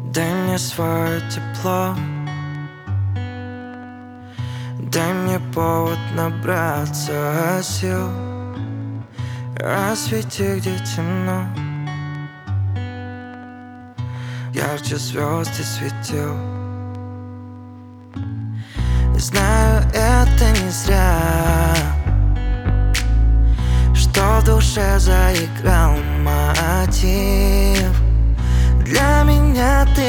Дай мне свое тепло, дай мне повод набраться сил. Освети, где темно, ярче звезд и светил. Знаю, это не зря, что в душе заиграл мотив. Для меня ты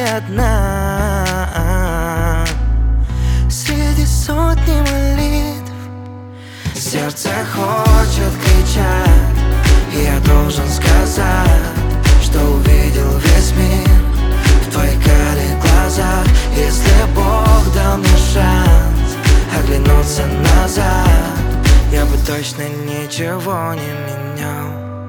одна среди сотни молитв. Сердце хочет кричать, и я должен сказать, что увидел весь мир в твоих карих глазах. Если Бог дал мне шанс оглянуться назад, я бы точно ничего не менял.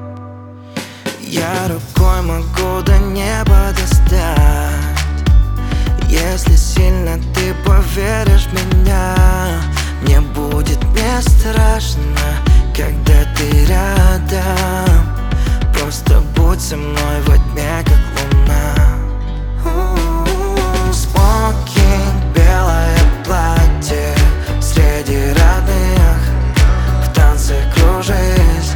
Я рукой могу до неба достать. Если сильно ты поверишь в меня, мне будет не страшно, когда ты рядом. Просто будь со мной во тьме, как луна. Смокинг, белое платье среди родных, в танце кружись.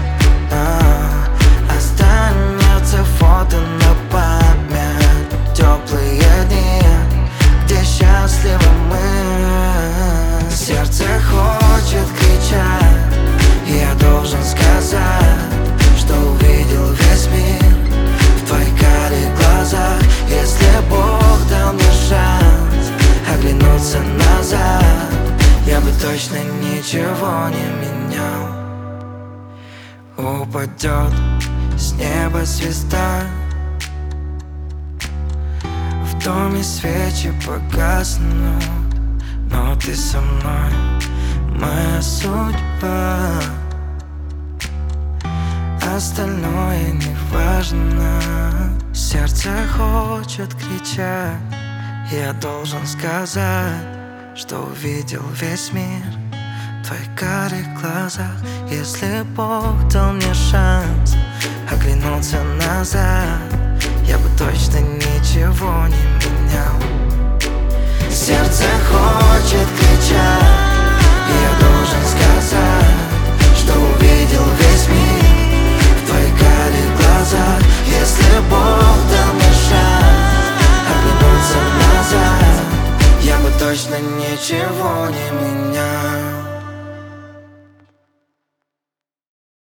Останется фото на память, теплые дни, где счастливы мы. Сердце хочет кричать, и я должен сказать, что увидел весь мир в твоих карих глазах. Если Бог дал мне шанс оглянуться назад, я бы точно ничего не менял. Упадет с неба звезда, в доме свечи погаснут, но ты со мной, моя судьба. Остальное не важно. Сердце хочет кричать, я должен сказать, что увидел весь мир в твоих карих глазах. Если Бог дал мне шанс оглянуться назад, я бы точно ничего не менял. Сердце хочет кричать,